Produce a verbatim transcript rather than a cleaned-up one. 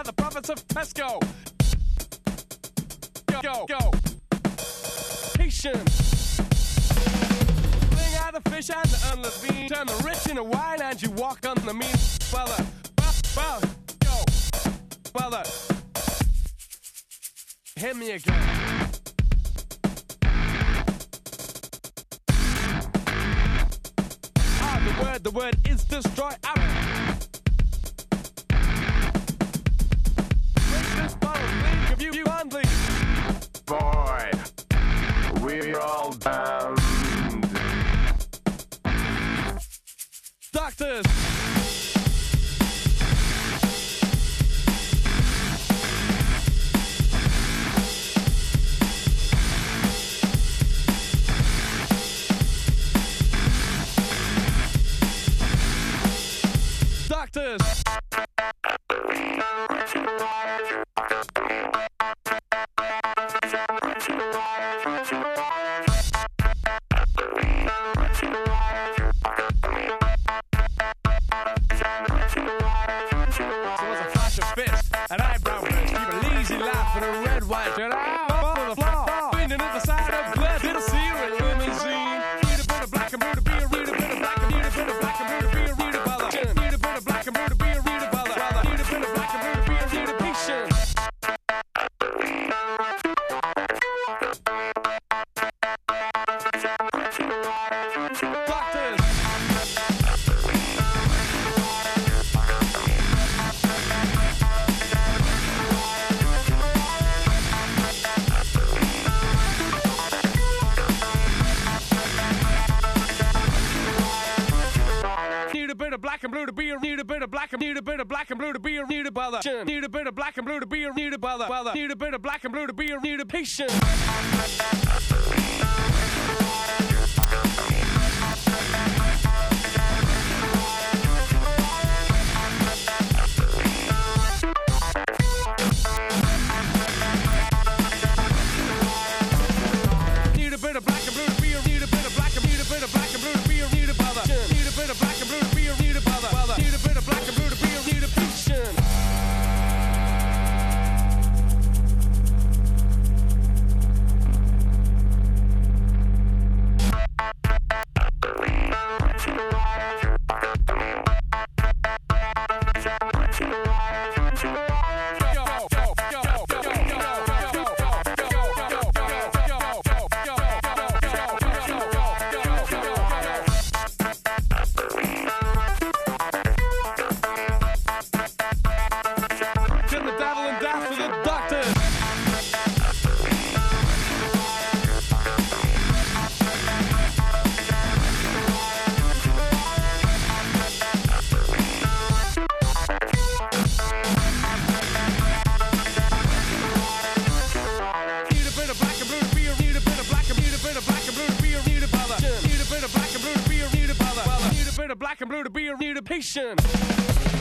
the province of Pesco. Go, go, go. Patience. Bring out the fish and the unless bean. Turn the rich into wine and you walk on the mean. Well, uh, well, well, go. Well, uh, hit me again. The word, the word is destroy. Out. Break this bottle, think of you fondly. Boy, we're all bound. Doctors. Doctors. An eyebrow burst, keep a lazy laugh and a red white shirt out on the floor, bending at the side of glass in a Syrian limousine. Read a bit of black and blue to be a read a bit of black and read a bit of black and blue to be a read a bother. Read a bit of black and blue to be a read a bother. Read a bit of black and blue to be a read a patient. Doctors. Need a bit of black and blue to be a need a bit of black and need a bit of black and blue to be a need a bother. Need a bit of black and blue to be a need a bother. Need a bit of black and blue to be a need a patient. Need a bit of black and blue to be a need a bit of black and need a bit of black and blue to be a need a bother. Need a bit of black and blue to be a need a bother. Need a bit of black and blue to be a need a patient. Black and blue to be a need a patient.